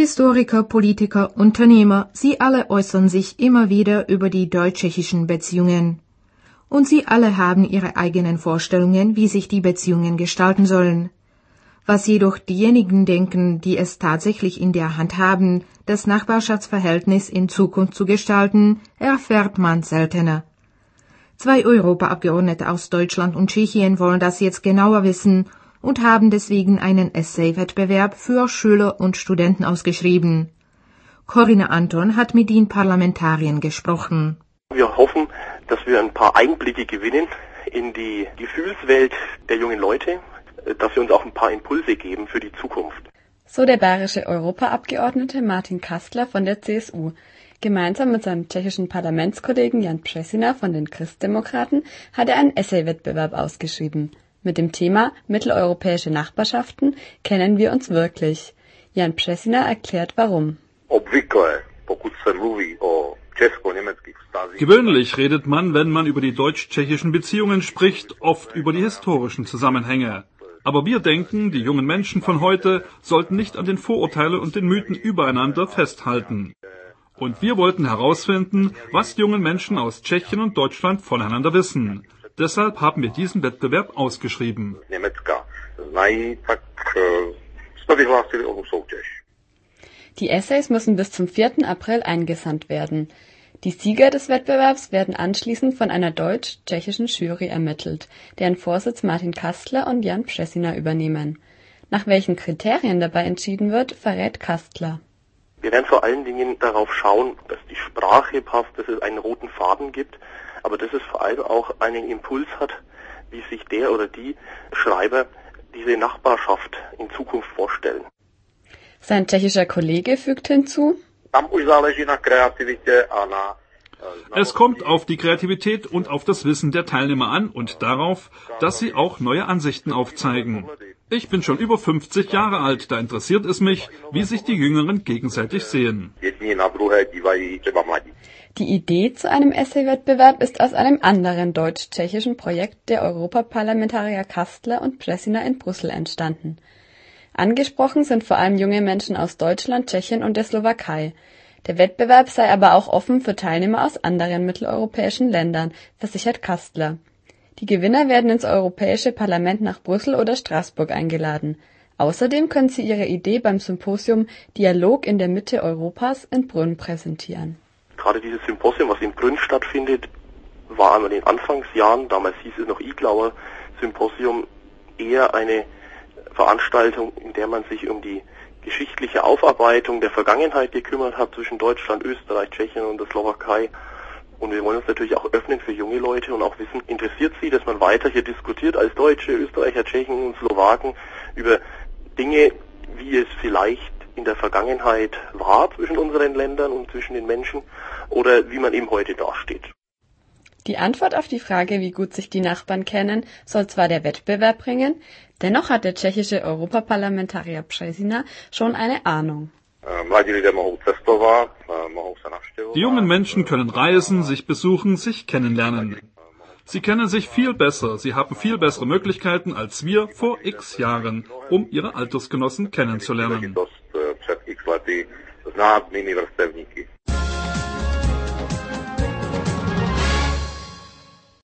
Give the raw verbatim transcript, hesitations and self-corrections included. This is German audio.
Historiker, Politiker, Unternehmer, sie alle äußern sich immer wieder über die deutsch-tschechischen Beziehungen. Und sie alle haben ihre eigenen Vorstellungen, wie sich die Beziehungen gestalten sollen. Was jedoch diejenigen denken, die es tatsächlich in der Hand haben, das Nachbarschaftsverhältnis in Zukunft zu gestalten, erfährt man seltener. Zwei Europaabgeordnete aus Deutschland und Tschechien wollen das jetzt genauer wissen und haben deswegen einen Essay-Wettbewerb für Schüler und Studenten ausgeschrieben. Corinna Anton hat mit den Parlamentariern gesprochen. Wir hoffen, dass wir ein paar Einblicke gewinnen in die Gefühlswelt der jungen Leute, dass wir uns auch ein paar Impulse geben für die Zukunft. So der bayerische Europaabgeordnete Martin Kastler von der C S U. Gemeinsam mit seinem tschechischen Parlamentskollegen Jan Přesina von den Christdemokraten hat er einen Essay-Wettbewerb ausgeschrieben. Mit dem Thema Mitteleuropäische Nachbarschaften kennen wir uns wirklich. Jan Přesina erklärt warum. Gewöhnlich redet man, wenn man über die deutsch-tschechischen Beziehungen spricht, oft über die historischen Zusammenhänge. Aber wir denken, die jungen Menschen von heute sollten nicht an den Vorurteilen und den Mythen übereinander festhalten. Und wir wollten herausfinden, was die jungen Menschen aus Tschechien und Deutschland voneinander wissen. Deshalb haben wir diesen Wettbewerb ausgeschrieben. Die Essays müssen bis zum vierten April eingesandt werden. Die Sieger des Wettbewerbs werden anschließend von einer deutsch-tschechischen Jury ermittelt, deren Vorsitz Martin Kastler und Jan Přesina übernehmen. Nach welchen Kriterien dabei entschieden wird, verrät Kastler. Wir werden vor allen Dingen darauf schauen, dass die Sprache passt, dass es einen roten Faden gibt, aber dass es vor allem auch einen Impuls hat, wie sich der oder die Schreiber diese Nachbarschaft in Zukunft vorstellen. Sein tschechischer Kollege fügt hinzu: Es kommt auf die Kreativität und auf das Wissen der Teilnehmer an und darauf, dass sie auch neue Ansichten aufzeigen. Ich bin schon über fünfzig Jahre alt, da interessiert es mich, wie sich die Jüngeren gegenseitig sehen. Die Idee zu einem Essay-Wettbewerb ist aus einem anderen deutsch-tschechischen Projekt der Europaparlamentarier Kastler und Přesina in Brüssel entstanden. Angesprochen sind vor allem junge Menschen aus Deutschland, Tschechien und der Slowakei. Der Wettbewerb sei aber auch offen für Teilnehmer aus anderen mitteleuropäischen Ländern, versichert Kastler. Die Gewinner werden ins Europäische Parlament nach Brüssel oder Straßburg eingeladen. Außerdem können sie ihre Idee beim Symposium Dialog in der Mitte Europas in Brünn präsentieren. Gerade dieses Symposium, was in Brünn stattfindet, war in den Anfangsjahren, damals hieß es noch Iglauer Symposium, eher eine Veranstaltung, in der man sich um die geschichtliche Aufarbeitung der Vergangenheit gekümmert hat zwischen Deutschland, Österreich, Tschechien und der Slowakei. Und wir wollen uns natürlich auch öffnen für junge Leute und auch wissen, interessiert sie, dass man weiter hier diskutiert als Deutsche, Österreicher, Tschechen und Slowaken über Dinge, wie es vielleicht in der Vergangenheit war zwischen unseren Ländern und zwischen den Menschen oder wie man eben heute dasteht. Die Antwort auf die Frage, wie gut sich die Nachbarn kennen, soll zwar der Wettbewerb bringen, dennoch hat der tschechische Europaparlamentarier Přesina schon eine Ahnung. Die jungen Menschen können reisen, sich besuchen, sich kennenlernen. Sie kennen sich viel besser, sie haben viel bessere Möglichkeiten als wir vor x Jahren, um ihre Altersgenossen kennenzulernen.